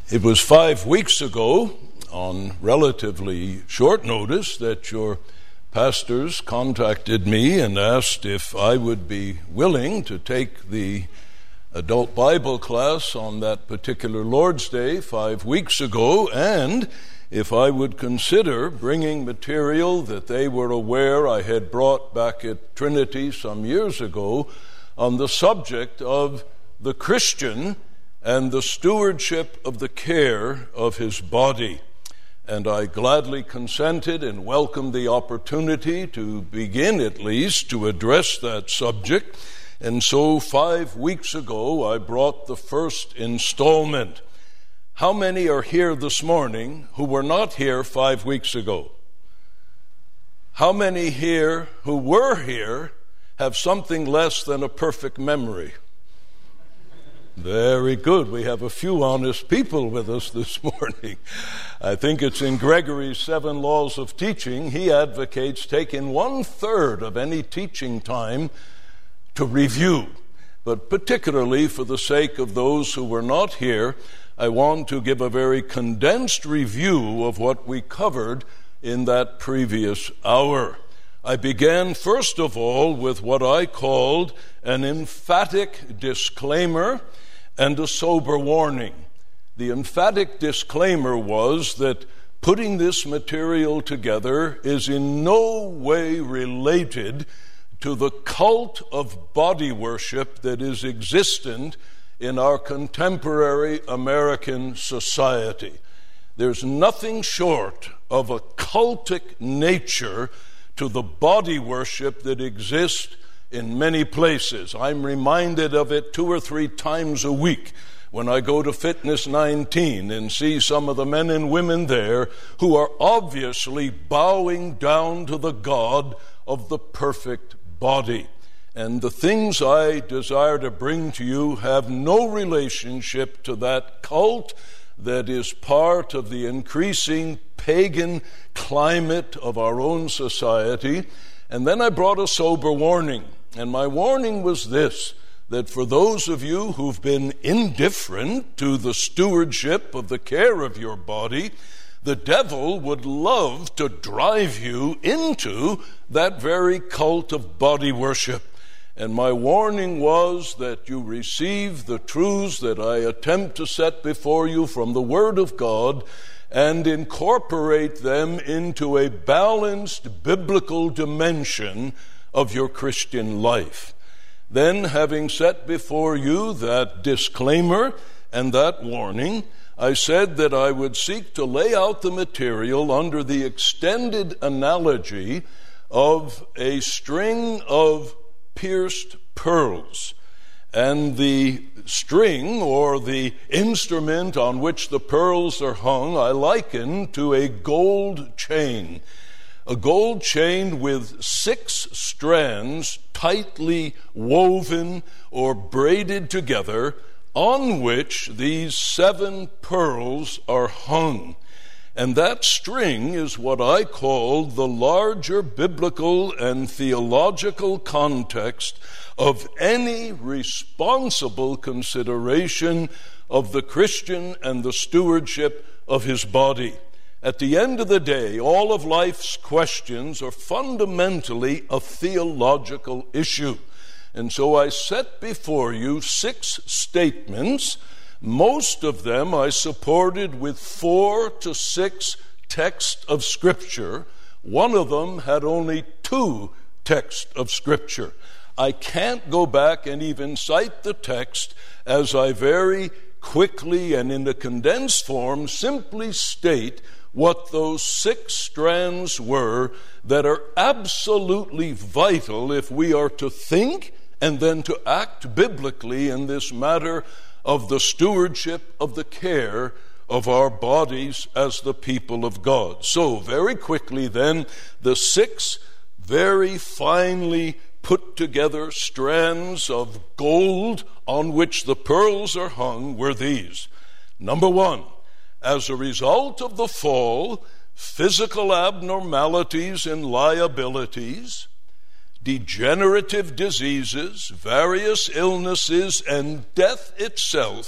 It was 5 weeks ago, on relatively short notice, that your pastors contacted me and asked if I would be willing to take the adult Bible class on that particular Lord's Day 5 weeks ago, and if I would consider bringing material that they were aware I had brought back at Trinity some years ago on the subject of the Christian and the stewardship of the care of his body. And I gladly consented and welcomed the opportunity to begin at least to address that subject. And so 5 weeks ago I brought the first installment. How many are here this morning who were not here 5 weeks ago? How many here who were here have something less than a perfect memory? Very good. We have a few honest people with us this morning. I think it's in Gregory's 7 Laws of Teaching. He advocates taking 1/3 of any teaching time to review. But particularly for the sake of those who were not here, I want to give a very condensed review of what we covered in that previous hour. I began, first of all, with what I called an emphatic disclaimer and a sober warning. The emphatic disclaimer was that putting this material together is in no way related to the cult of body worship that is existent in our contemporary American society. There's nothing short of a cultic nature to the body worship that exists in many places. I'm reminded of it 2 or 3 times a week when I go to Fitness 19 and see some of the men and women there who are obviously bowing down to the God of the perfect body. And the things I desire to bring to you have no relationship to that cult that is part of the increasing pagan climate of our own society. And then I brought a sober warning. And my warning was this, that for those of you who've been indifferent to the stewardship of the care of your body, the devil would love to drive you into that very cult of body worship. And my warning was that you receive the truths that I attempt to set before you from the Word of God and incorporate them into a balanced biblical dimension of your Christian life. Then, having set before you that disclaimer and that warning, I said that I would seek to lay out the material under the extended analogy of a string of pierced pearls. And the string, or the instrument on which the pearls are hung, I liken to a gold chain. A gold chain with 6 strands tightly woven or braided together, on which these 7 pearls are hung. And that string is what I call the larger biblical and theological context of any responsible consideration of the Christian and the stewardship of his body. At the end of the day, all of life's questions are fundamentally a theological issue. And so I set before you 6 statements. Most of them I supported with 4 to 6 texts of Scripture. One of them had only 2 texts of Scripture. I can't go back and even cite the text, as I very quickly and in a condensed form simply state what those 6 strands were that are absolutely vital if we are to think and then to act biblically in this matter of the stewardship of the care of our bodies as the people of God. So, very quickly then, the 6 very finely put together strands of gold on which the pearls are hung were these. Number 1, as a result of the fall, physical abnormalities and liabilities, degenerative diseases, various illnesses, and death itself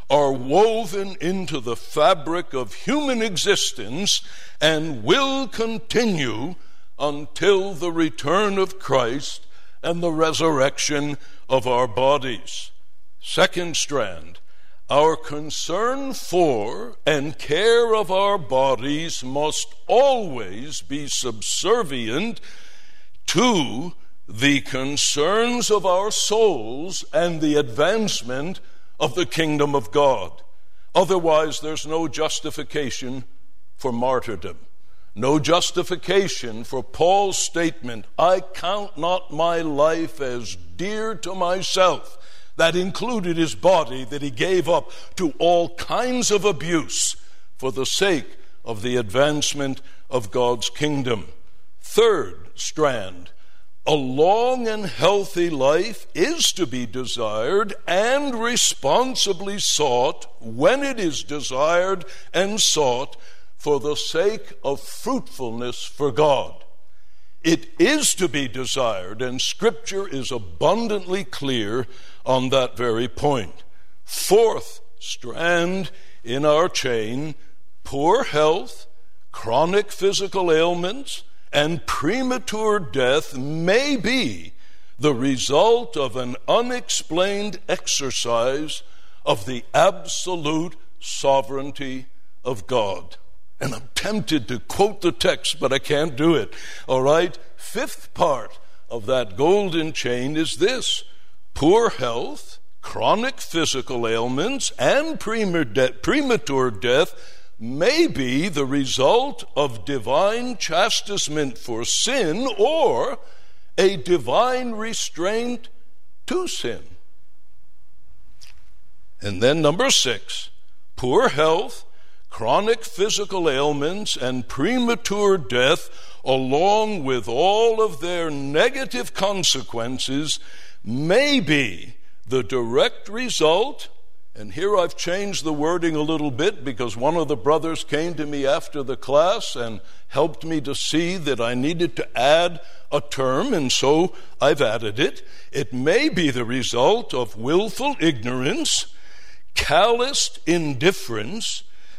are woven into the fabric of human existence and will continue until the return of Christ and the resurrection of our bodies. Second strand, our concern for and care of our bodies must always be subservient to the concerns of our souls and the advancement of the kingdom of God. Otherwise, there's no justification for martyrdom. No justification for Paul's statement, I count not my life as dear to myself. That included his body that he gave up to all kinds of abuse for the sake of the advancement of God's kingdom. Third strand, a long and healthy life is to be desired and responsibly sought when it is desired and sought for the sake of fruitfulness for God. It is to be desired, and Scripture is abundantly clear on that very point. Fourth strand in our chain, poor health, chronic physical ailments, and premature death may be the result of an unexplained exercise of the absolute sovereignty of God. And I'm tempted to quote the text, but I can't do it. All right? Fifth part of that golden chain is this: poor health, chronic physical ailments, and premature death may be the result of divine chastisement for sin or a divine restraint to sin. And then number 6, poor health, chronic physical ailments, and premature death, along with all of their negative consequences, may be the direct result. And here I've changed the wording a little bit because one of the brothers came to me after the class and helped me to see that I needed to add a term, and so I've added it. It may be the result of willful ignorance, calloused indifference,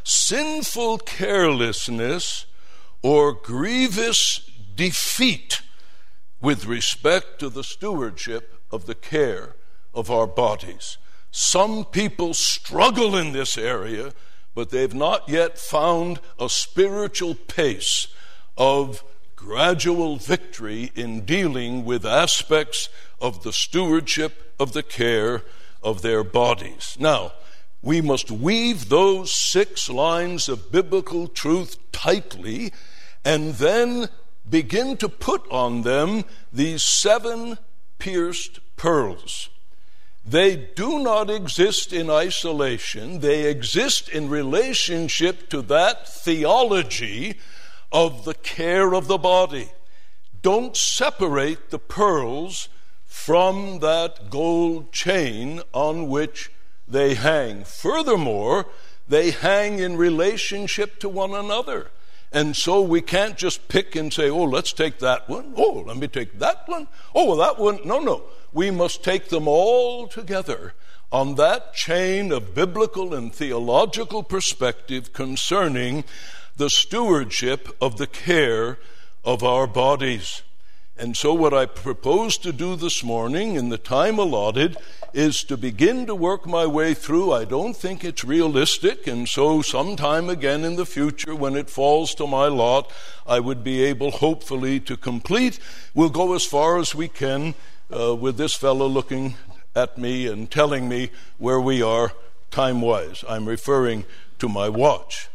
sinful carelessness, or grievous defeat with respect to the stewardship of the care of our bodies. Some people struggle in this area, but they've not yet found a spiritual pace of gradual victory in dealing with aspects of the stewardship of the care of their bodies. Now, we must weave those 6 lines of biblical truth tightly and then begin to put on them these 7 pierced pearls. They do not exist in isolation. They exist in relationship to that theology of the care of the body. Don't separate the pearls from that gold chain on which they hang. Furthermore, they hang in relationship to one another. And so we can't just pick and say, oh, let's take that one. Oh, let me take that one. Oh, well, that one. No. We must take them all together on that chain of biblical and theological perspective concerning the stewardship of the care of our bodies. And so what I propose to do this morning in the time allotted is to begin to work my way through. I don't think it's realistic, and so sometime again in the future when it falls to my lot, I would be able hopefully to complete. We'll go as far as we can with this fellow looking at me and telling me where we are time-wise. I'm referring to my watch.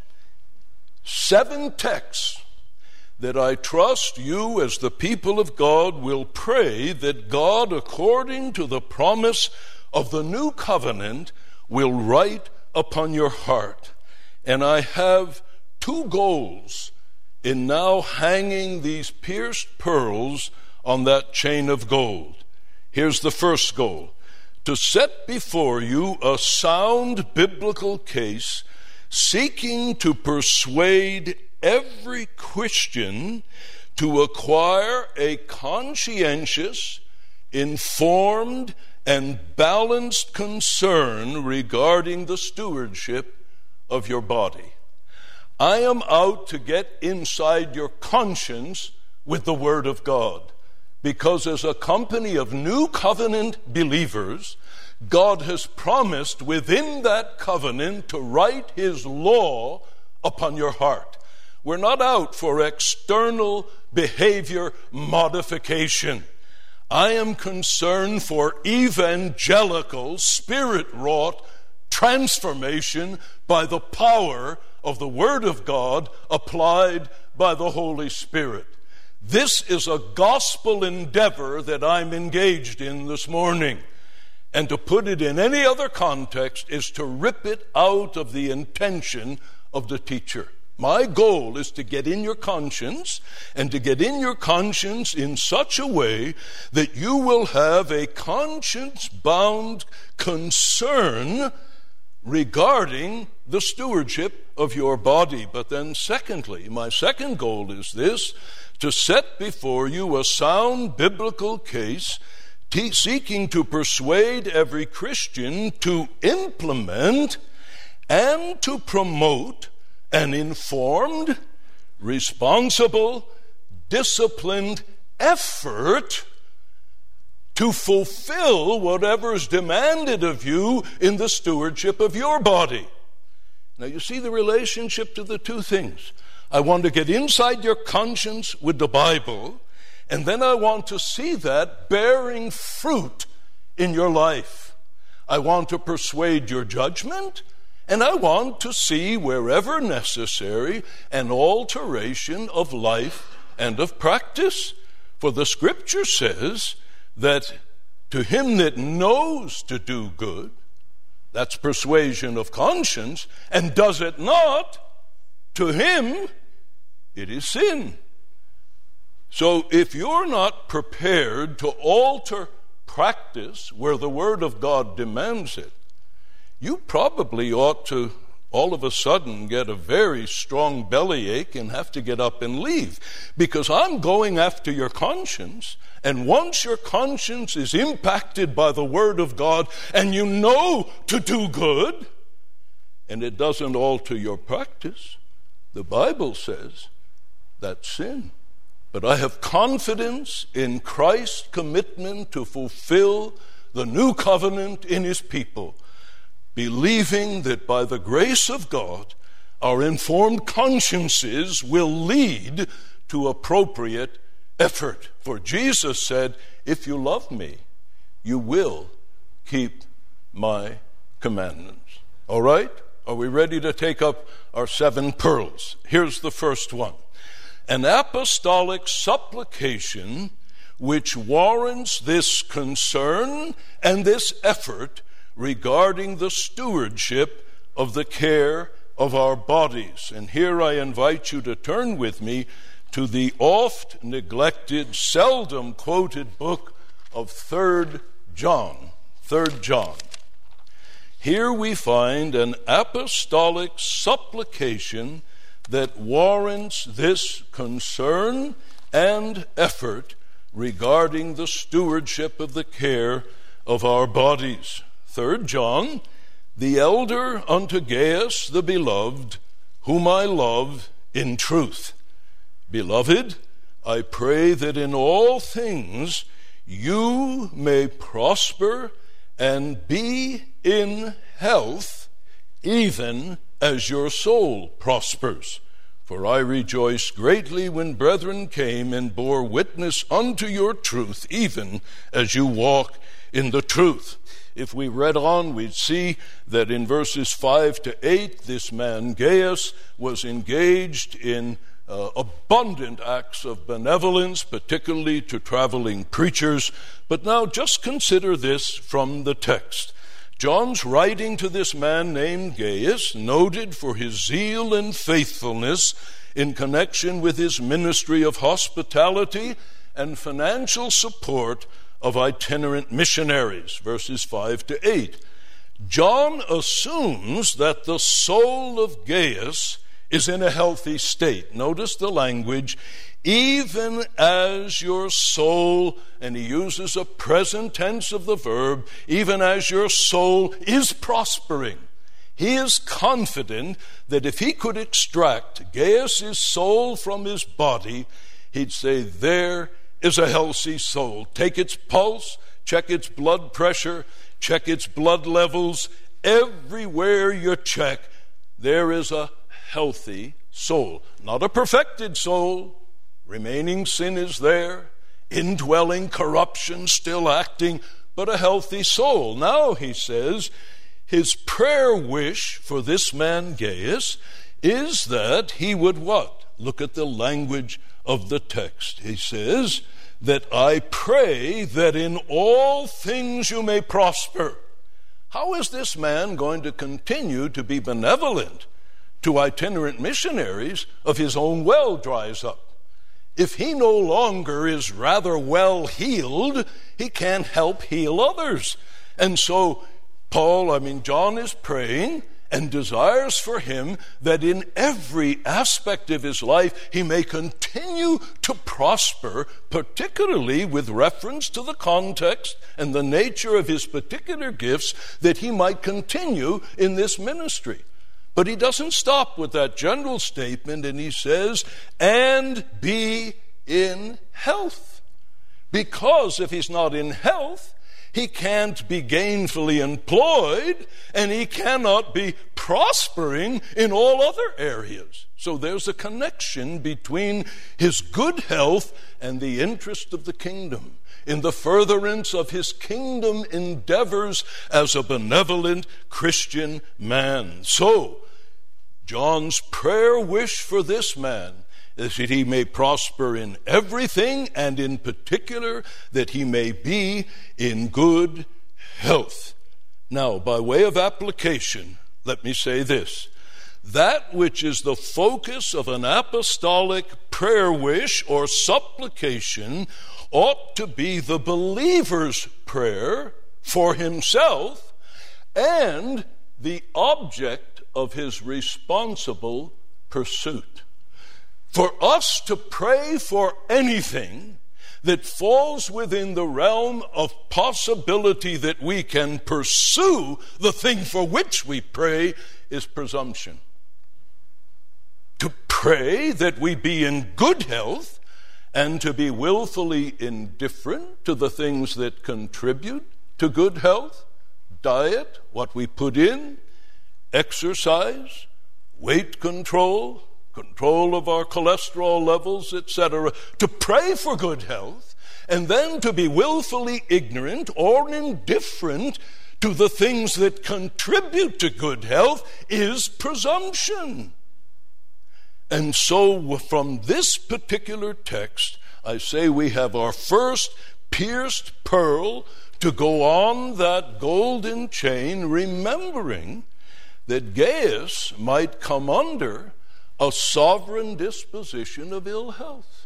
7 texts that I trust you as the people of God will pray that God, according to the promise of the new covenant, will write upon your heart. And I have 2 goals in now hanging these pierced pearls on that chain of gold. Here's the first goal: to set before you a sound biblical case seeking to persuade every Christian to acquire a conscientious, informed, and balanced concern regarding the stewardship of your body. I am out to get inside your conscience with the Word of God, because as a company of new covenant believers, God has promised within that covenant to write His law upon your heart. We're not out for external behavior modification. I am concerned for evangelical, spirit-wrought transformation by the power of the Word of God applied by the Holy Spirit. This is a gospel endeavor that I'm engaged in this morning. And to put it in any other context is to rip it out of the intention of the teacher. My goal is to get in your conscience, and to get in your conscience in such a way that you will have a conscience-bound concern regarding the stewardship of your body. But then secondly, my second goal is this: to set before you a sound biblical case seeking to persuade every Christian to implement and to promote an informed, responsible, disciplined effort to fulfill whatever is demanded of you in the stewardship of your body. Now you see the relationship to the two things. I want to get inside your conscience with the Bible, and then I want to see that bearing fruit in your life. I want to persuade your judgment, and I want to see, wherever necessary, an alteration of life and of practice. For the Scripture says that to him that knows to do good, that's persuasion of conscience, and does it not, to him it is sin. So if you're not prepared to alter practice where the Word of God demands it, you probably ought to all of a sudden get a very strong bellyache and have to get up and leave. Because I'm going after your conscience, and once your conscience is impacted by the Word of God and you know to do good, and it doesn't alter your practice, the Bible says that's sin. But I have confidence in Christ's commitment to fulfill the new covenant in His people, believing that by the grace of God, our informed consciences will lead to appropriate effort. For Jesus said, if you love me, you will keep my commandments. All right? Are we ready to take up our 7 pearls? Here's the first one. An apostolic supplication which warrants this concern and this effort regarding the stewardship of the care of our bodies. And here I invite you to turn with me to the oft neglected, seldom quoted book of 3 John. 3 John. Here we find an apostolic supplication that warrants this concern and effort regarding the stewardship of the care of our bodies. 3 John, the elder unto Gaius the beloved, whom I love in truth. Beloved, I pray that in all things you may prosper and be in health, even as your soul prospers. For I rejoiced greatly when brethren came and bore witness unto your truth, even as you walk in the truth. If we read on, we'd see that in verses 5 to 8, this man Gaius was engaged in abundant acts of benevolence, particularly to traveling preachers. But now just consider this from the text. John's writing to this man named Gaius, noted for his zeal and faithfulness in connection with his ministry of hospitality and financial support of itinerant missionaries, verses 5 to 8. John assumes that the soul of Gaius is in a healthy state. Notice the language, even as your soul, and he uses a present tense of the verb, even as your soul is prospering. He is confident that if he could extract Gaius' soul from his body, he'd say, there is a healthy soul. Take its pulse, check its blood pressure, check its blood levels. Everywhere you check, there is a healthy soul. Not a perfected soul. Remaining sin is there. Indwelling corruption still acting, but a healthy soul. Now, he says, his prayer wish for this man Gaius is that he would what? Look at the language of the text. He says, that I pray that in all things you may prosper. How is this man going to continue to be benevolent to itinerant missionaries if his own well dries up? If he no longer is rather well healed, he can't help heal others. And so John is praying and desires for him that in every aspect of his life he may continue to prosper, particularly with reference to the context and the nature of his particular gifts, that he might continue in this ministry. But he doesn't stop with that general statement, and he says, and be in health. Because if he's not in health, he can't be gainfully employed, and he cannot be prospering in all other areas. So there's a connection between his good health and the interest of the kingdom, in the furtherance of his kingdom endeavors as a benevolent Christian man. So, John's prayer wish for this man is that he may prosper in everything, and in particular that he may be in good health. Now, by way of application, let me say this. That which is the focus of an apostolic prayer wish or supplication ought to be the believer's prayer for himself and the object of his responsible pursuit. For us to pray for anything that falls within the realm of possibility that we can pursue the thing for which we pray is presumption. To pray that we be in good health and to be willfully indifferent to the things that contribute to good health, diet, what we put in, exercise, weight control of our cholesterol levels, etc., to pray for good health, and then to be willfully ignorant or indifferent to the things that contribute to good health is presumption. And so from this particular text, I say we have our first pierced pearl to go on that golden chain, remembering that Gaius might come under a sovereign disposition of ill health.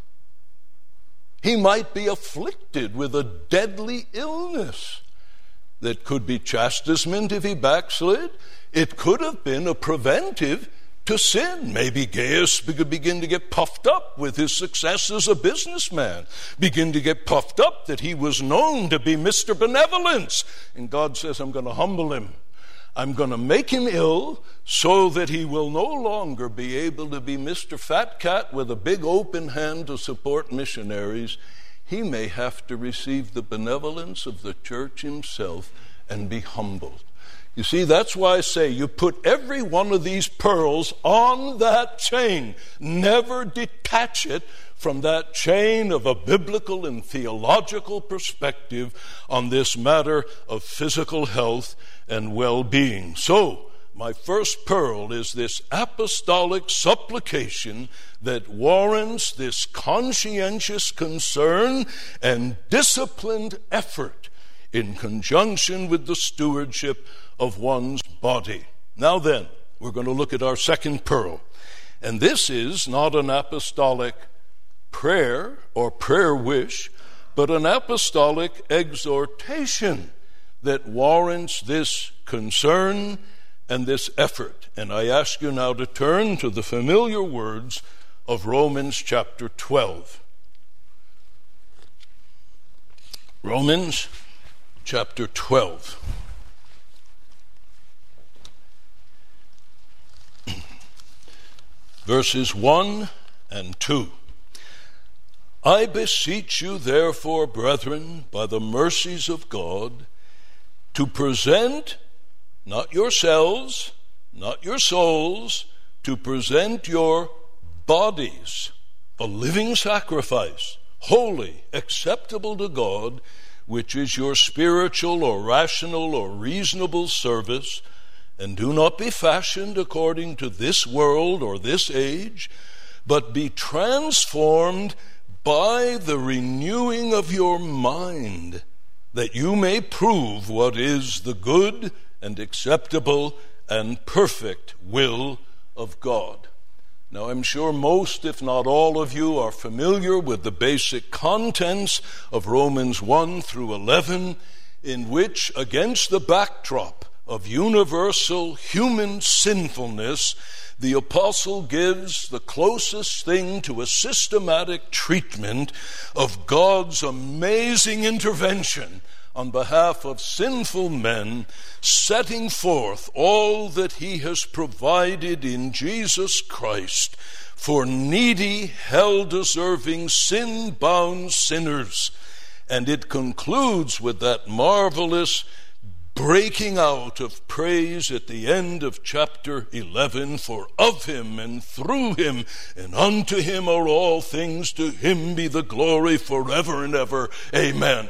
He might be afflicted with a deadly illness that could be chastisement if he backslid. It could have been a preventive to sin. Maybe Gaius could begin to get puffed up with his success as a businessman, begin to get puffed up that he was known to be Mr. Benevolence. And God says, I'm going to humble him. I'm going to make him ill so that he will no longer be able to be Mr. Fat Cat with a big open hand to support missionaries. He may have to receive the benevolence of the church himself and be humbled. You see, that's why I say you put every one of these pearls on that chain. Never detach it from that chain of a biblical and theological perspective on this matter of physical health and well-being. So, my first pearl is this apostolic supplication that warrants this conscientious concern and disciplined effort in conjunction with the stewardship of one's body. Now then, we're going to look at our second pearl. And this is not an apostolic prayer or prayer wish, but an apostolic exhortation that warrants this concern and this effort. And I ask you now to turn to the familiar words of Romans chapter 12. Romans chapter 12. Verses 1 and 2. I beseech you, therefore, brethren, by the mercies of God, to present not yourselves, not your souls, to present your bodies a living sacrifice, holy, acceptable to God, which is your spiritual or rational or reasonable service, and do not be fashioned according to this world or this age, but be transformed by the renewing of your mind, that you may prove what is the good and acceptable and perfect will of God. Now, I'm sure most, if not all of you, are familiar with the basic contents of Romans 1 through 11, in which, against the backdrop of universal human sinfulness, the apostle gives the closest thing to a systematic treatment of God's amazing intervention on behalf of sinful men, setting forth all that he has provided in Jesus Christ for needy, hell-deserving, sin-bound sinners. And it concludes with that marvelous breaking out of praise at the end of chapter 11, for of him and through him and unto him are all things, to him be the glory forever and ever. Amen.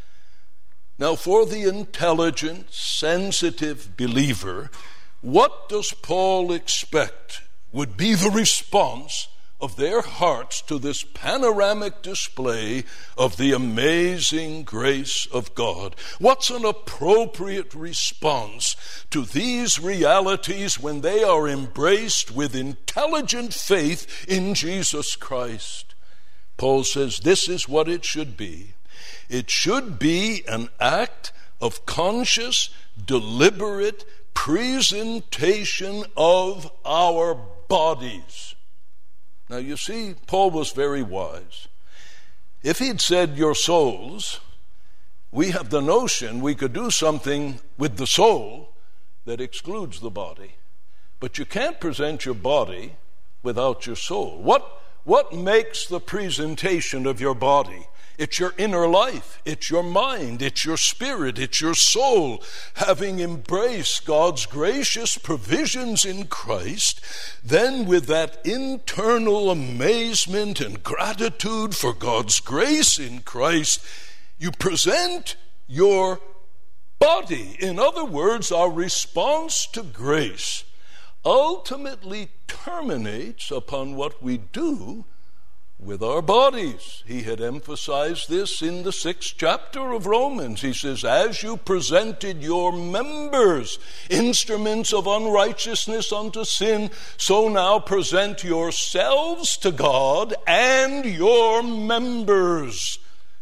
Now, for the intelligent, sensitive believer, what does Paul expect would be the response of their hearts to this panoramic display of the amazing grace of God? What's an appropriate response to these realities when they are embraced with intelligent faith in Jesus Christ? Paul says this is what it should be. It should be an act of conscious, deliberate presentation of our bodies. Now, you see, Paul was very wise. If he'd said your souls, we have the notion we could do something with the soul that excludes the body. But you can't present your body without your soul. What makes the presentation of your body? It's your inner life, it's your mind, it's your spirit, it's your soul. Having embraced God's gracious provisions in Christ, then with that internal amazement and gratitude for God's grace in Christ, you present your body. In other words, our response to grace ultimately terminates upon what we do with our bodies. He had emphasized this in the 6th chapter of Romans. He says, as you presented your members instruments of unrighteousness unto sin, so now present yourselves to God and your members.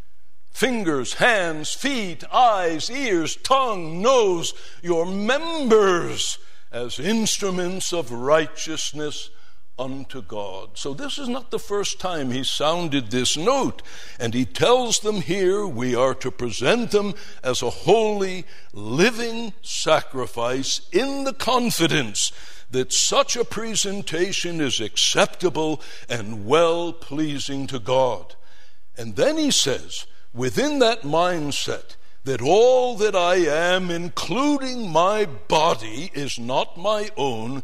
Fingers, hands, feet, eyes, ears, tongue, nose, your members as instruments of righteousness unto God. So this is not the first time he sounded this note, and he tells them here we are to present them as a holy, living sacrifice in the confidence that such a presentation is acceptable and well-pleasing to God. And then he says, within that mindset, that all that I am, including my body, is not my own,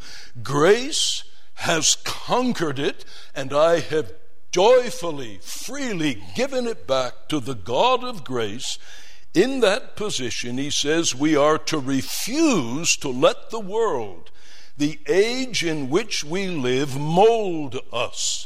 grace has conquered it, and I have joyfully, freely given it back to the God of grace. In that position, he says, we are to refuse to let the world, the age in which we live, mold us,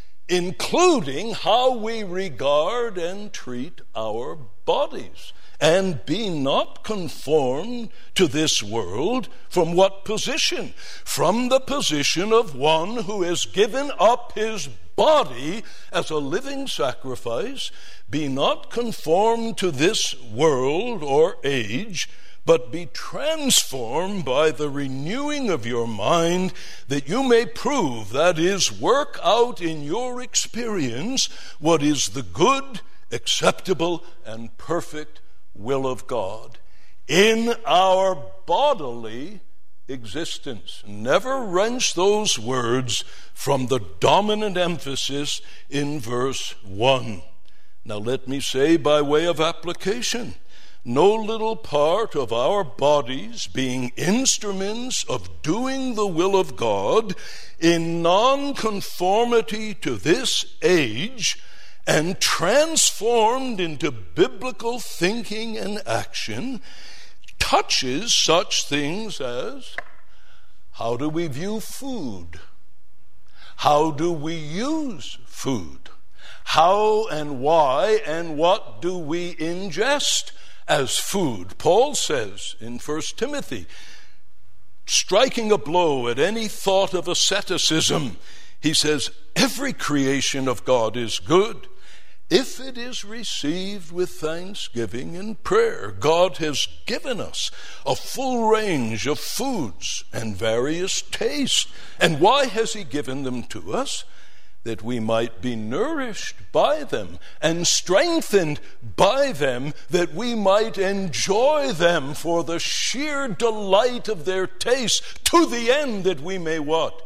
including how we regard and treat our bodies. And be not conformed to this world. From what position? From the position of one who has given up his body as a living sacrifice. Be not conformed to this world or age, but be transformed by the renewing of your mind, that you may prove, that is, work out in your experience what is the good, acceptable, and perfect will of God in our bodily existence. Never wrench those words from the dominant emphasis in verse 1. Now let me say, by way of application, no little part of our bodies being instruments of doing the will of God in nonconformity to this age and transformed into biblical thinking and action touches such things as: how do we view food? How do we use food? How and why and what do we ingest as food? Paul says in 1 Timothy, striking a blow at any thought of asceticism, he says, every creation of God is good if it is received with thanksgiving and prayer. God has given us a full range of foods and various tastes. And why has he given them to us? That we might be nourished by them and strengthened by them, that we might enjoy them for the sheer delight of their taste, to the end that we may what?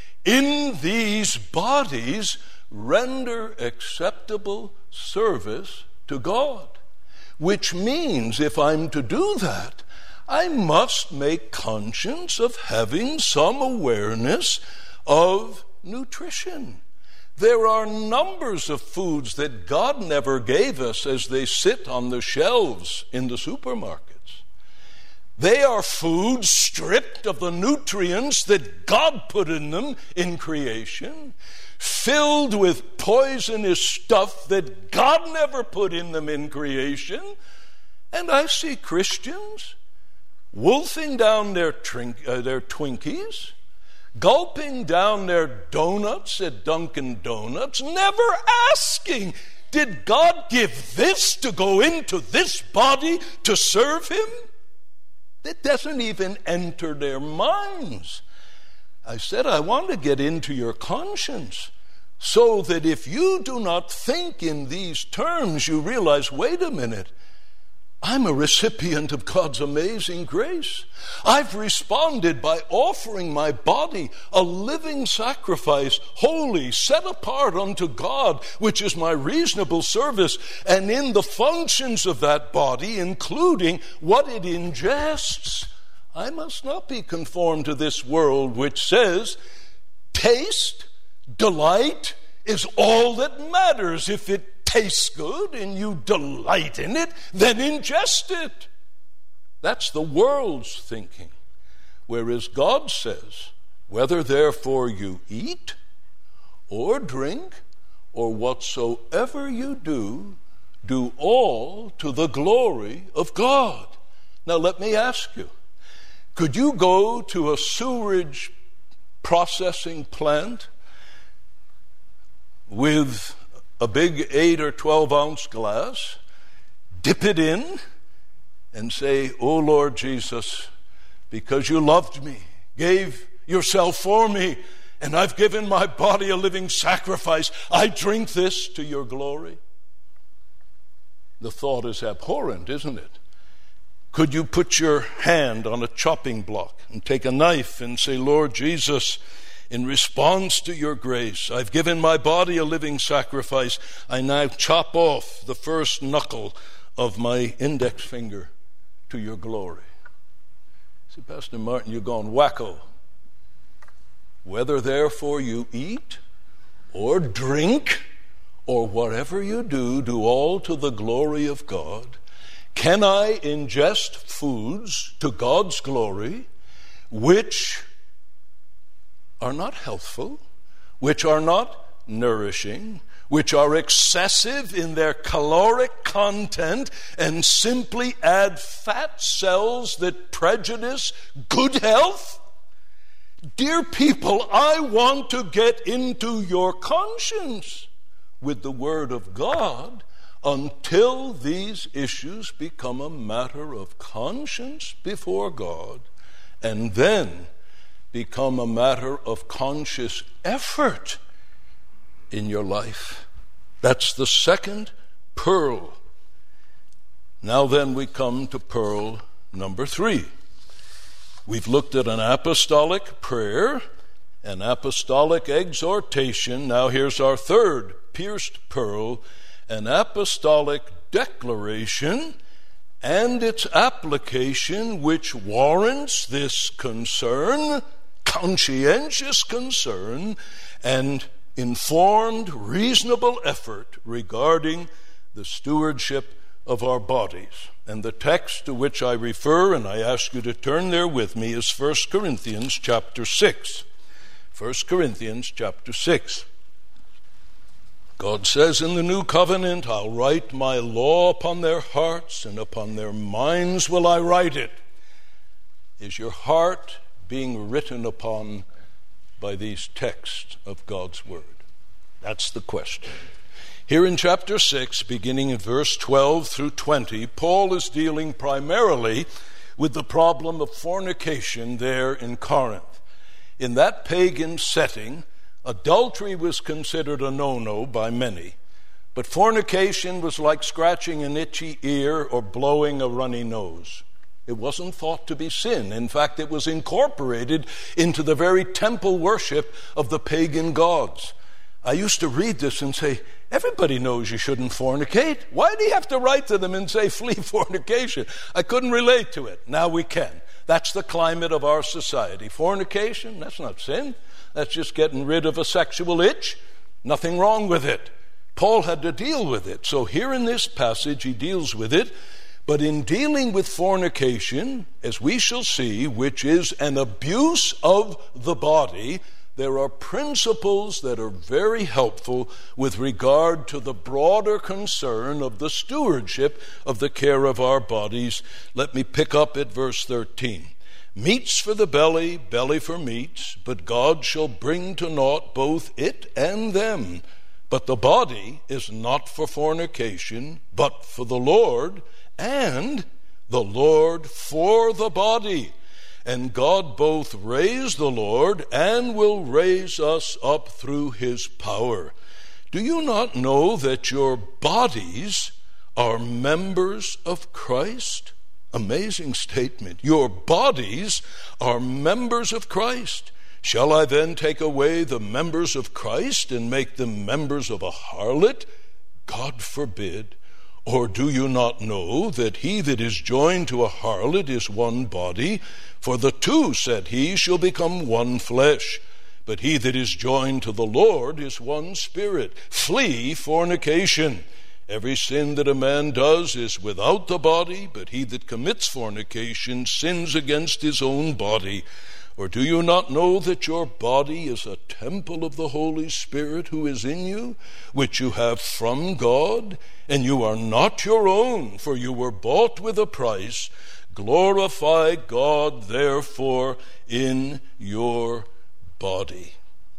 In these bodies render acceptable service to God. Which means, if I'm to do that, I must make conscience of having some awareness of nutrition. There are numbers of foods that God never gave us as they sit on the shelves in the supermarkets. They are foods stripped of the nutrients that God put in them in creation, filled with poisonous stuff that God never put in them in creation. And I see Christians wolfing down their Twinkies, gulping down their donuts at Dunkin' Donuts, never asking, did God give this to go into this body to serve him? It doesn't even enter their minds. I said, I want to get into your conscience so that if you do not think in these terms, you realize, wait a minute, I'm a recipient of God's amazing grace. I've responded by offering my body a living sacrifice, holy, set apart unto God, which is my reasonable service. And in the functions of that body, including what it ingests, I must not be conformed to this world which says taste, delight is all that matters. If it tastes good and you delight in it, then ingest it. That's the world's thinking. Whereas God says, whether therefore you eat or drink or whatsoever you do, do all to the glory of God. Now let me ask you, could you go to a sewerage processing plant with a big 8 or 12 ounce glass, dip it in, and say, oh Lord Jesus, because you loved me, gave yourself for me, and I've given my body a living sacrifice, I drink this to your glory? The thought is abhorrent, isn't it? Could you put your hand on a chopping block and take a knife and say, Lord Jesus, in response to your grace, I've given my body a living sacrifice. I now chop off the first knuckle of my index finger to your glory. See, Pastor Martin, you're gone wacko. Whether therefore you eat or drink or whatever you do, do all to the glory of God. Can I ingest foods to God's glory which are not healthful, which are not nourishing, which are excessive in their caloric content and simply add fat cells that prejudice good health? Dear people, I want to get into your conscience with the Word of God until these issues become a matter of conscience before God, and then become a matter of conscious effort in your life. That's the second pearl. Now then we come to pearl number 3. We've looked at an apostolic prayer, an apostolic exhortation. Now here's our third pierced pearl, an apostolic declaration and its application, which warrants this concern, conscientious concern, and informed, reasonable effort regarding the stewardship of our bodies. And the text to which I refer, and I ask you to turn there with me, is 1 Corinthians chapter 6. 1 Corinthians chapter 6. God says in the New Covenant, I'll write my law upon their hearts, and upon their minds will I write it. Is your heart being written upon by these texts of God's Word? That's the question. Here in chapter 6, beginning in verse 12 through 20, Paul is dealing primarily with the problem of fornication there in Corinth. In that pagan setting, adultery was considered a no-no by many, but fornication was like scratching an itchy ear or blowing a runny nose. It wasn't thought to be sin. In fact, it was incorporated into the very temple worship of the pagan gods. I used to read this and say, everybody knows you shouldn't fornicate. Why do you have to write to them and say, flee fornication? I couldn't relate to it. Now we can. That's the climate of our society. Fornication, that's not sin. That's just getting rid of a sexual itch. Nothing wrong with it. Paul had to deal with it. So here in this passage, he deals with it. But in dealing with fornication, as we shall see, which is an abuse of the body, there are principles that are very helpful with regard to the broader concern of the stewardship of the care of our bodies. Let me pick up at verse 13. Meats for the belly, belly for meats, but God shall bring to naught both it and them. But the body is not for fornication, but for the Lord, and the Lord for the body. And God both raised the Lord and will raise us up through his power. Do you not know that your bodies are members of Christ? Amazing statement. Your bodies are members of Christ. Shall I then take away the members of Christ and make them members of a harlot? God forbid. Or do you not know that he that is joined to a harlot is one body? For the two, said he, shall become one flesh. But he that is joined to the Lord is one spirit. Flee fornication. Every sin that a man does is without the body, but he that commits fornication sins against his own body. Or do you not know that your body is a temple of the Holy Spirit who is in you, which you have from God? And you are not your own, for you were bought with a price. Glorify God, therefore, in your body.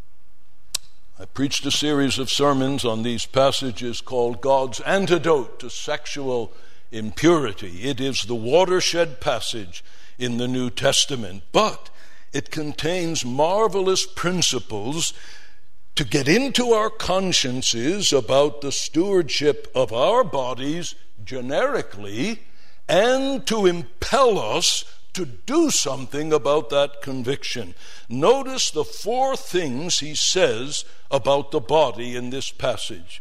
I preached a series of sermons on these passages called God's Antidote to Sexual Impurity. It is the watershed passage in the New Testament, but it contains marvelous principles to get into our consciences about the stewardship of our bodies generically, and to impel us to do something about that conviction. Notice the 4 things he says about the body in this passage.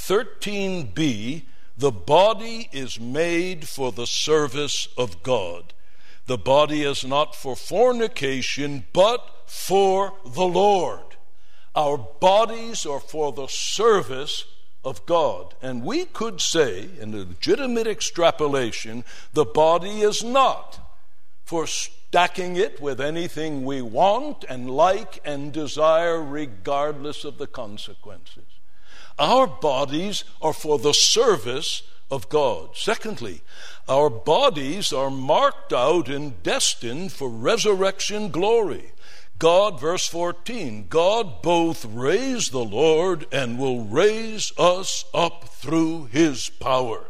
13b, the body is made for the service of God. The body is not for fornication, but for the Lord. Our bodies are for the service of God. And we could say, in a legitimate extrapolation, the body is not for stacking it with anything we want and like and desire regardless of the consequences. Our bodies are for the service of God. Secondly, our bodies are marked out and destined for resurrection glory. God, verse 14, God both raised the Lord and will raise us up through his power.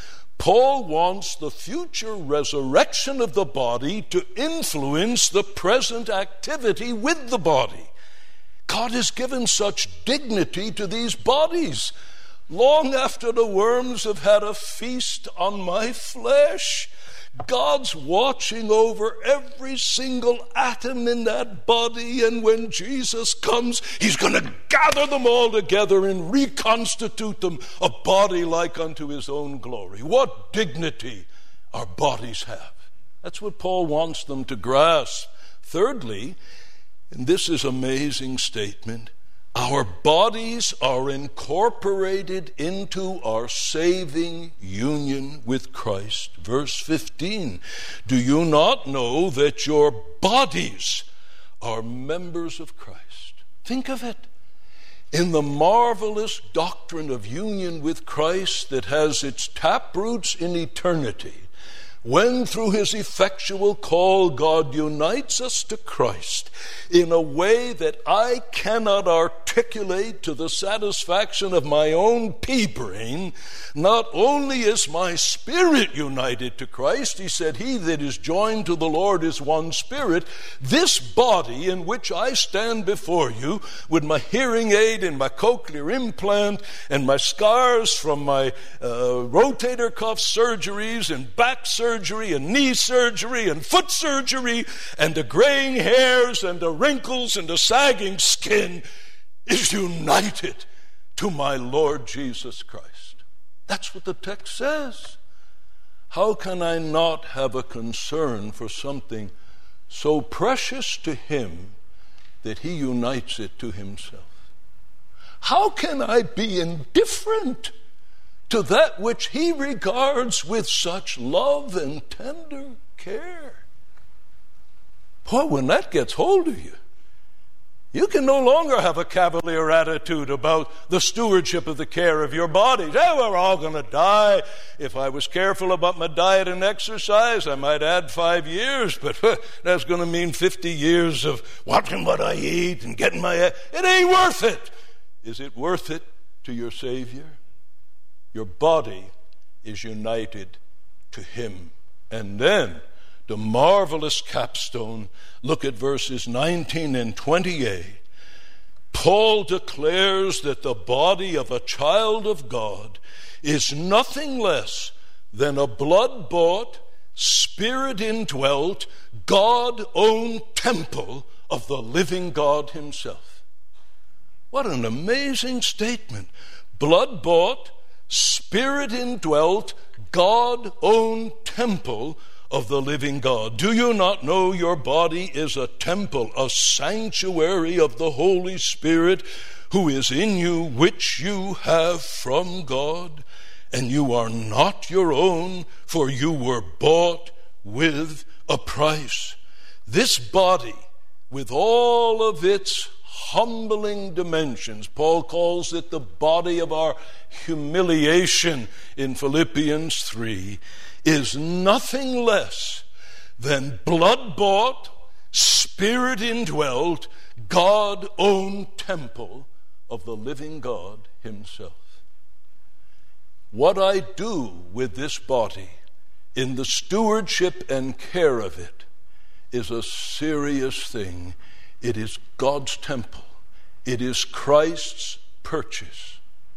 Paul wants the future resurrection of the body to influence the present activity with the body. God has given such dignity to these bodies. Long after the worms have had a feast on my flesh, God's watching over every single atom in that body, and when Jesus comes, he's going to gather them all together and reconstitute them a body like unto his own glory. What dignity our bodies have. That's what Paul wants them to grasp. Thirdly, and this is an amazing statement, our bodies are incorporated into our saving union with Christ. Verse 15, do you not know that your bodies are members of Christ? Think of it. In the marvelous doctrine of union with Christ that has its taproots in eternity, when through his effectual call God unites us to Christ in a way that I cannot articulate to the satisfaction of my own pea-brain, not only is my spirit united to Christ, he said, he that is joined to the Lord is one spirit. This body in which I stand before you with my hearing aid and my cochlear implant and my scars from my rotator cuff surgeries and back surgery and knee surgery and foot surgery and the graying hairs and the wrinkles and the sagging skin is united to my Lord Jesus Christ. That's what the text says. How can I not have a concern for something so precious to him that he unites it to himself? How can I be indifferent to that which he regards with such love and tender care? Boy, when that gets hold of you, you can no longer have a cavalier attitude about the stewardship of the care of your body. We're all going to die. If I was careful about my diet and exercise, I might add 5 years, but that's going to mean 50 years of watching what I eat and getting my... It ain't worth it. Is it worth it to your Savior? Your body is united to him. And then the marvelous capstone, look at verses 19 and 28. Paul declares that the body of a child of God is nothing less than a blood-bought, spirit-indwelt, God-owned temple of the living God himself. What an amazing statement. Blood-bought, spirit-indwelt, God-owned temple of the living God. Do you not know your body is a temple, a sanctuary of the Holy Spirit who is in you, which you have from God? And you are not your own, for you were bought with a price. This body, with all of its humbling dimensions, Paul calls it the body of our humiliation in Philippians 3, is nothing less than blood-bought, spirit-indwelt, God-owned temple of the living God himself. What I do with this body in the stewardship and care of it is a serious thing. It is God's temple. It is Christ's purchase.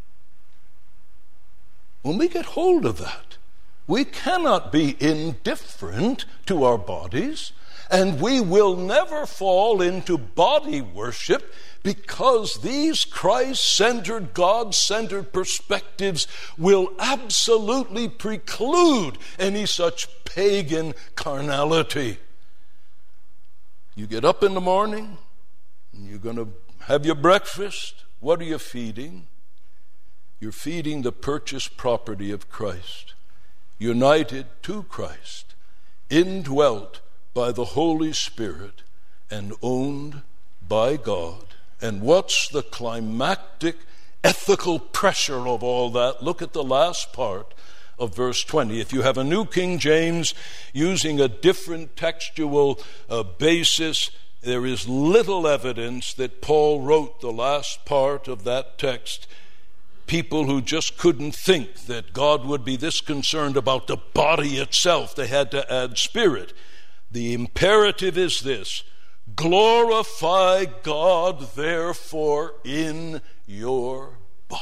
When we get hold of that, we cannot be indifferent to our bodies, and we will never fall into body worship, because these Christ-centered, God-centered perspectives will absolutely preclude any such pagan carnality. You get up in the morning, and you're going to have your breakfast. What are you feeding? You're feeding the purchased property of Christ, united to Christ, indwelt by the Holy Spirit, and owned by God. And what's the climactic ethical pressure of all that? Look at the last part of verse 20. If you have a New King James using a different textual basis, there is little evidence that Paul wrote the last part of that text. People who just couldn't think that God would be this concerned about the body itself. They had to add spirit. The imperative is this: glorify God, therefore, in your body.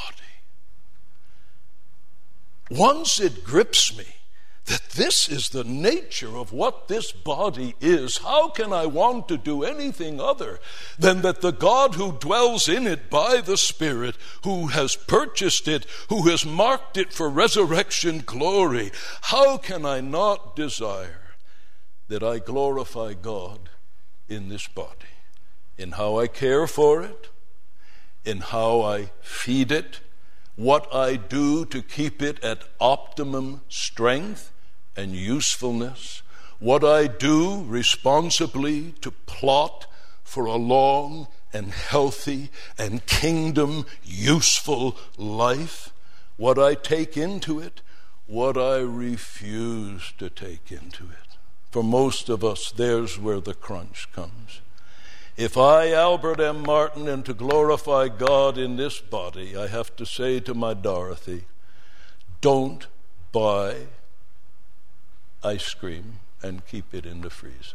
Once it grips me that this is the nature of what this body is, how can I want to do anything other than that the God who dwells in it by the Spirit, who has purchased it, who has marked it for resurrection glory, how can I not desire that I glorify God in this body, in how I care for it, in how I feed it, what I do to keep it at optimum strength and usefulness, what I do responsibly to plot for a long and healthy and kingdom useful life, what I take into it, what I refuse to take into it. For most of us, there's where the crunch comes. If I, Albert M. Martin, am to glorify God in this body, I have to say to my Dorothy, don't buy ice cream and keep it in the freezer.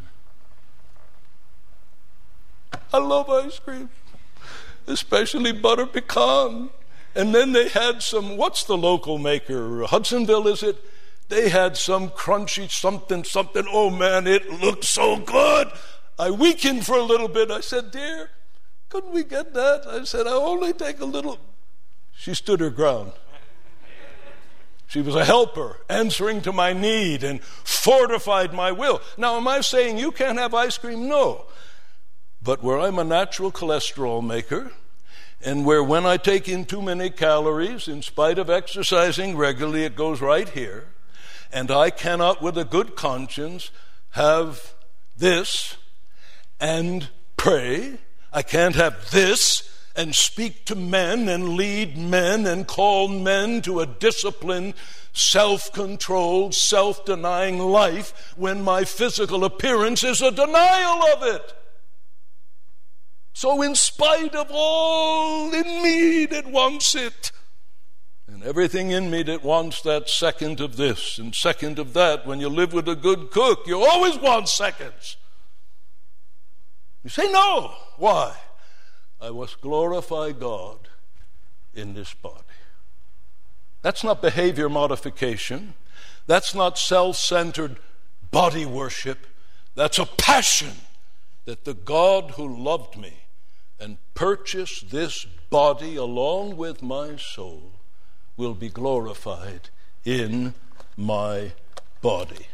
I love ice cream, especially butter pecan. And then they had some, what's the local maker? Hudsonville, is it? They had some crunchy something. Oh man, it looked so good. I weakened for a little bit. I said, dear, couldn't we get that? I said, I'll only take a little. She stood her ground. She was a helper, answering to my need and fortified my will. Now, am I saying you can't have ice cream? No. But where I'm a natural cholesterol maker, and where when I take in too many calories, in spite of exercising regularly, it goes right here, and I cannot with a good conscience have this and pray. I can't have this and speak to men and lead men and call men to a disciplined, self-controlled, self-denying life when my physical appearance is a denial of it. So in spite of all in me that wants it, and everything in me that wants that second of this and second of that, when you live with a good cook, you always want seconds. You say no. Why? I must glorify God in this body. That's not behavior modification. That's not self-centered body worship. That's a passion that the God who loved me and purchased this body along with my soul will be glorified in my body.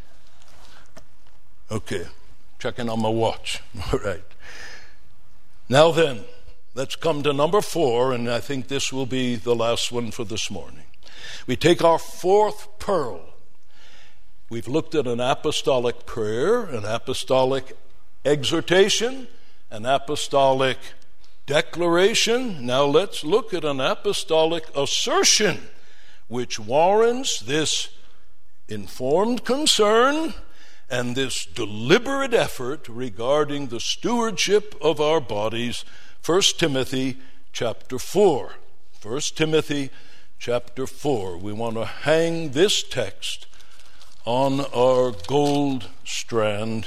Okay, checking on my watch. All right. Now then, let's come to number 4, and I think this will be the last one for this morning. We take our fourth pearl. We've looked at an apostolic prayer, an apostolic exhortation, an apostolic declaration. Now let's look at an apostolic assertion, which warrants this informed concern and this deliberate effort regarding the stewardship of our bodies. 1 Timothy chapter 4. 1 Timothy chapter 4. We want to hang this text on our gold strand.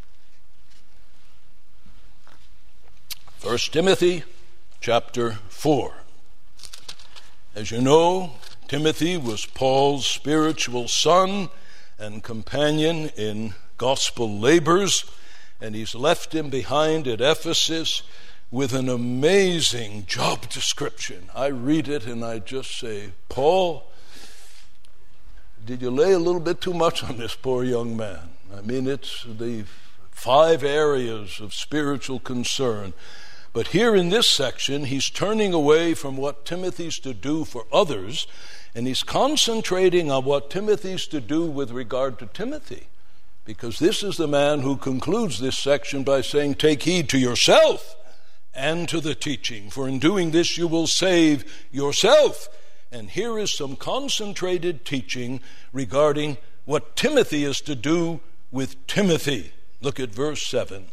1 Timothy chapter 4. As you know, Timothy was Paul's spiritual son and companion in gospel labors, and he's left him behind at Ephesus with an amazing job description. I read it and I just say, Paul, did you lay a little bit too much on this poor young man? I mean, it's the 5 areas of spiritual concern. But here in this section, he's turning away from what Timothy's to do for others, and he's concentrating on what Timothy's to do with regard to Timothy. Because this is the man who concludes this section by saying, take heed to yourself and to the teaching, for in doing this you will save yourself. And here is some concentrated teaching regarding what Timothy is to do with Timothy. Look at verse 7.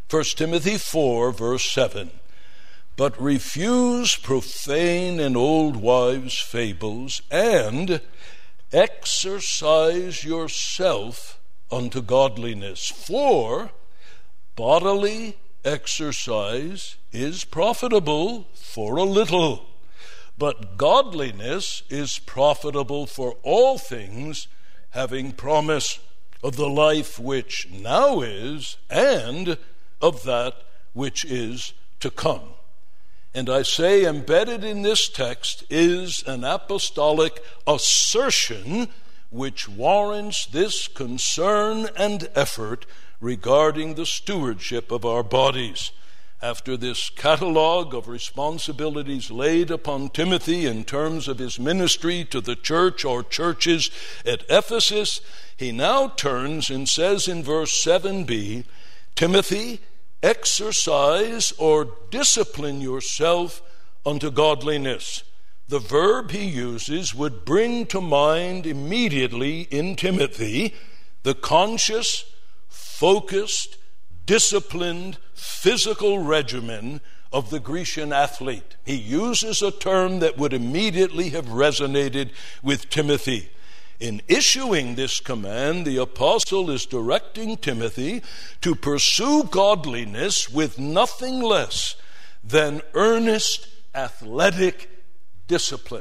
1 Timothy 4, verse 7. But refuse profane and old wives' fables, and exercise yourself unto godliness. For bodily exercise is profitable for a little, but godliness is profitable for all things, having promise of the life which now is, and of that which is to come. And I say, embedded in this text is an apostolic assertion which warrants this concern and effort regarding the stewardship of our bodies. After this catalog of responsibilities laid upon Timothy in terms of his ministry to the church or churches at Ephesus, he now turns and says in verse 7b, Timothy, exercise or discipline yourself unto godliness. The verb he uses would bring to mind immediately in Timothy the conscious, focused, disciplined, physical regimen of the Grecian athlete. He uses a term that would immediately have resonated with Timothy. In issuing this command, the apostle is directing Timothy to pursue godliness with nothing less than earnest athletic discipline.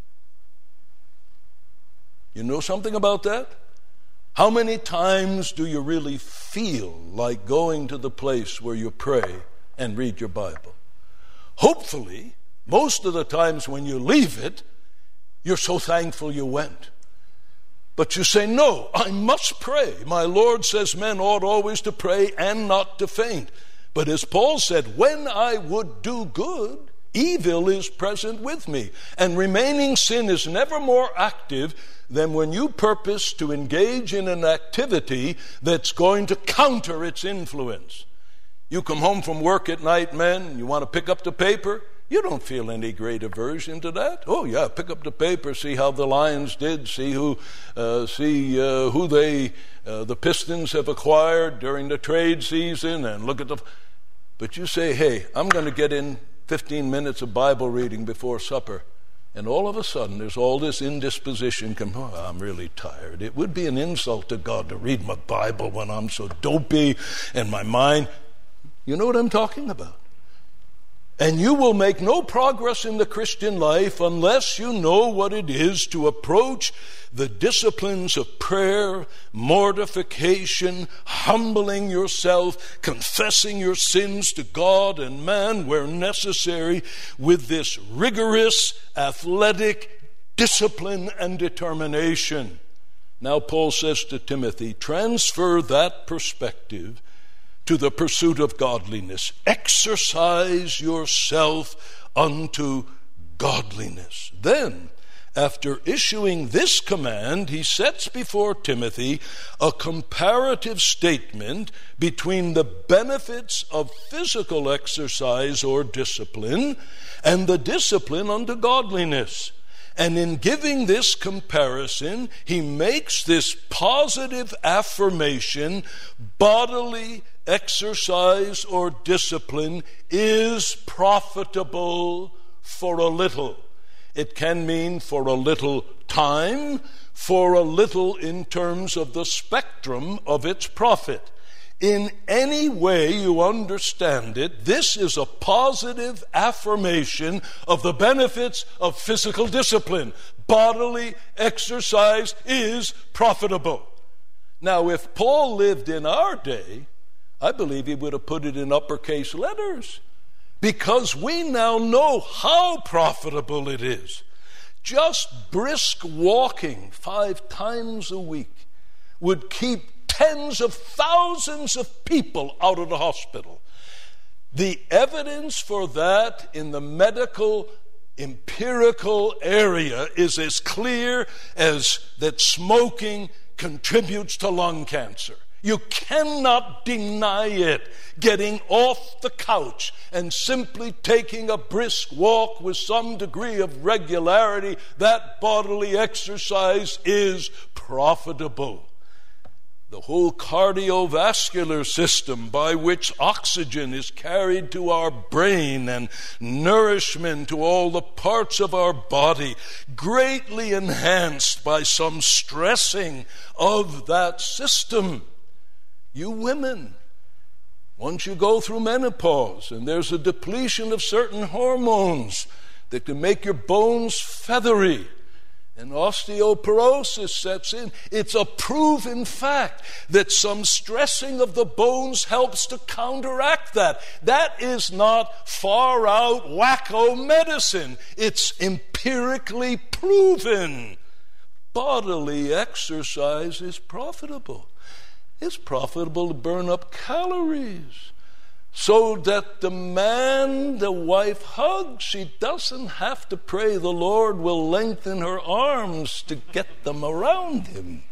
You know something about that? How many times do you really feel like going to the place where you pray and read your Bible? Hopefully, most of the times when you leave it, you're so thankful you went. But you say, no, I must pray. My Lord says men ought always to pray and not to faint. But as Paul said, when I would do good, evil is present with me. And remaining sin is never more active than when you purpose to engage in an activity that's going to counter its influence. You come home from work at night, men, you want to pick up the paper. You don't feel any great aversion to that. Oh yeah, pick up the paper, see how the Lions did, see who the Pistons have acquired during the trade season, and look at the. But you say, hey, I'm going to get in 15 minutes of Bible reading before supper, and all of a sudden there's all this indisposition. I'm really tired. It would be an insult to God to read my Bible when I'm so dopey and my mind. You know what I'm talking about. And you will make no progress in the Christian life unless you know what it is to approach the disciplines of prayer, mortification, humbling yourself, confessing your sins to God and man where necessary, with this rigorous athletic discipline and determination. Now Paul says to Timothy, transfer that perspective to the pursuit of godliness. Exercise yourself unto godliness. Then, after issuing this command, he sets before Timothy a comparative statement between the benefits of physical exercise or discipline and the discipline unto godliness. And in giving this comparison, he makes this positive affirmation: bodily exercise or discipline is profitable for a little. It can mean for a little time, for a little in terms of the spectrum of its profit. In any way you understand it, this is a positive affirmation of the benefits of physical discipline. Bodily exercise is profitable. Now, if Paul lived in our day, I believe he would have put it in uppercase letters, because we now know how profitable it is. Just brisk walking 5 times a week would keep tens of thousands of people out of the hospital. The evidence for that in the medical, empirical area is as clear as that smoking contributes to lung cancer. You cannot deny it. Getting off the couch and simply taking a brisk walk with some degree of regularity, that bodily exercise is profitable. the whole cardiovascular system by which oxygen is carried to our brain and nourishment to all the parts of our body, greatly enhanced by some stressing of that system. You women, once you go through menopause and there's a depletion of certain hormones that can make your bones feathery, and osteoporosis sets in, it's a proven fact that some stressing of the bones helps to counteract that. That is not far out wacko medicine. It's empirically proven. Bodily exercise is profitable. It's profitable to burn up calories, so that the man the wife hugs, she doesn't have to pray the Lord will lengthen her arms to get them around him.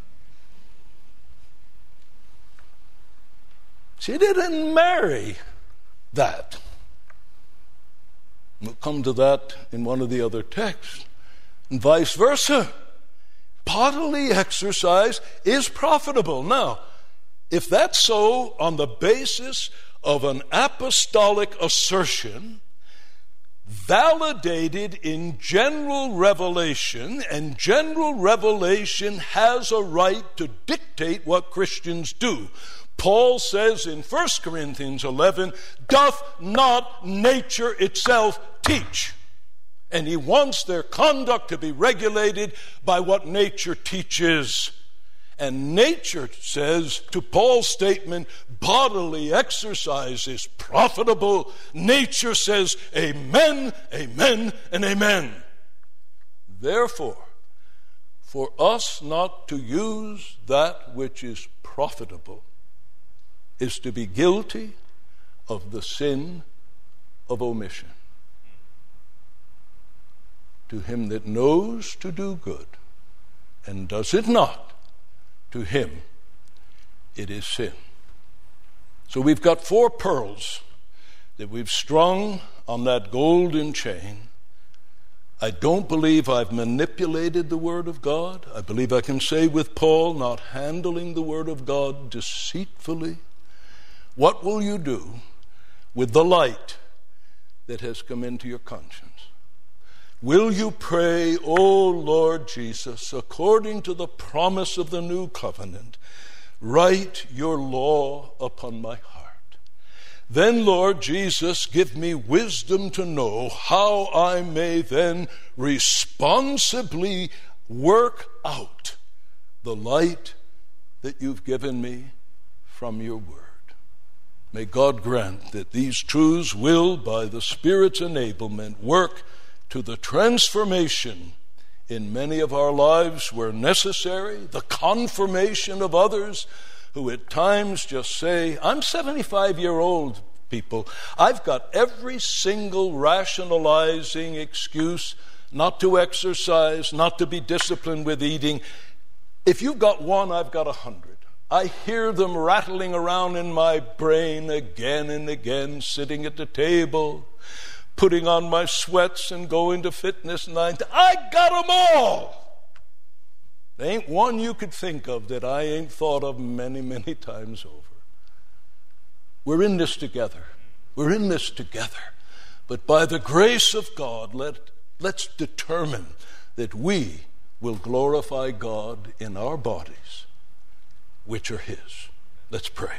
She didn't marry that. We'll come to that in one of the other texts. And vice versa. Bodily exercise is profitable. Now, if that's so on the basis of an apostolic assertion validated in general revelation, and general revelation has a right to dictate what Christians do. Paul says in 1 Corinthians 11, doth not nature itself teach? And he wants their conduct to be regulated by what nature teaches. And nature says, to Paul's statement, bodily exercise is profitable. Nature says, amen, amen, and amen. Therefore, for us not to use that which is profitable is to be guilty of the sin of omission. To him that knows to do good and does it not, to him it is sin. So we've got 4 pearls that we've strung on that golden chain. I don't believe I've manipulated the Word of God. I believe I can say with Paul, not handling the Word of God deceitfully. What will you do with the light that has come into your conscience? Will you pray, O Lord Jesus, according to the promise of the new covenant, write your law upon my heart. Then, Lord Jesus, give me wisdom to know how I may then responsibly work out the light that you've given me from your word. May God grant that these truths will, by the Spirit's enablement, work to the transformation in many of our lives where necessary, the confirmation of others who at times just say, I'm 75-year-old, people. I've got every single rationalizing excuse not to exercise, not to be disciplined with eating. If you've got one, I've got 100. I hear them rattling around in my brain again and again, sitting at the table, putting on my sweats and going to fitness night. I got them all. There ain't one you could think of that I ain't thought of many, many times over. We're in this together. We're in this together. But by the grace of God, let's determine that we will glorify God in our bodies, which are His. Let's pray.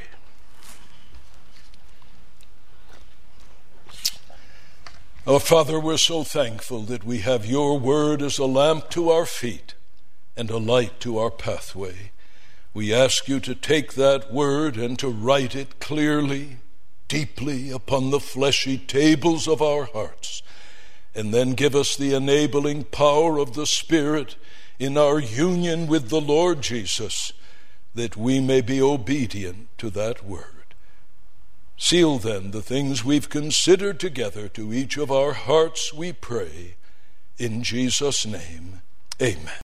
Oh, Father, we're so thankful that we have your word as a lamp to our feet and a light to our pathway. We ask you to take that word and to write it clearly, deeply upon the fleshy tables of our hearts, and then give us the enabling power of the Spirit in our union with the Lord Jesus, that we may be obedient to that word. Seal then the things we've considered together to each of our hearts, we pray. In Jesus' name, amen.